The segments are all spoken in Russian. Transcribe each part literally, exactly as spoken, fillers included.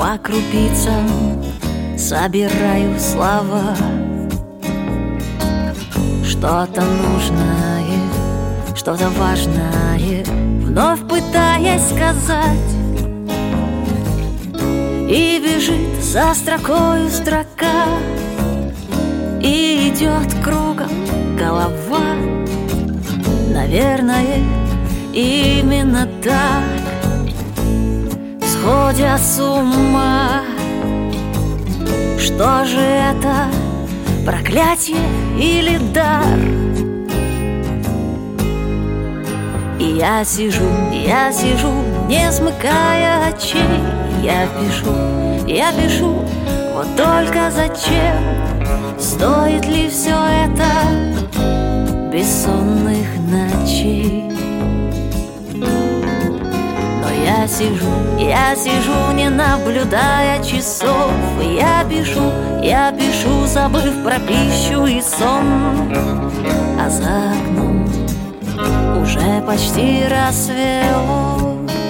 По крупицам собираю слова, что-то нужное, что-то важное, вновь пытаясь сказать. И бежит за строкою строка, и идет кругом голова. Наверное, именно так, сходя с ума. Что же это, проклятие или дар? И я сижу, я сижу, не смыкая очей. Я пишу, я пишу, вот только зачем? Стоит ли все это бессонных ночей? Но я сижу, я сижу, не наблюдая часов. Я пишу, я пишу, забыв про пищу и сон. А за окном уже почти рассвело.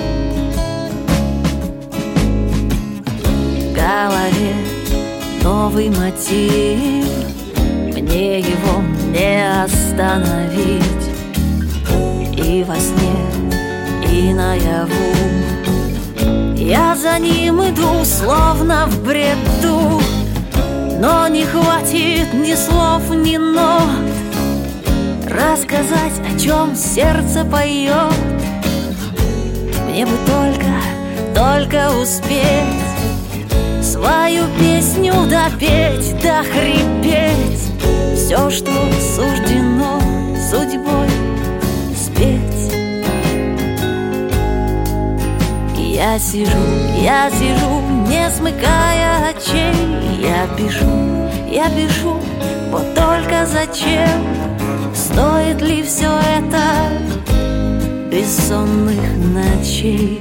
В голове новый мотив, мне его не остановить. И во сне, и наяву я за ним иду, словно в бреду. Но не хватит ни слов, ни нот рассказать, о чем сердце поет. Мне бы только, только успеть свою песню допеть, дохрипеть. Все, что суждено судьбой спеть. И я сижу, я сижу, не смыкая очей. Я пишу, я пишу, вот только зачем? Стоит ли все это бессонных ночей?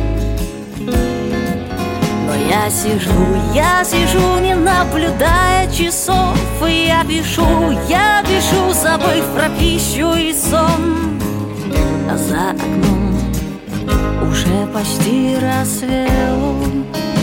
Но я сижу, я сижу, не наблюдая часов. И я пишу, я пишу, забыв про пищу и сон. А за окном уже почти рассвело.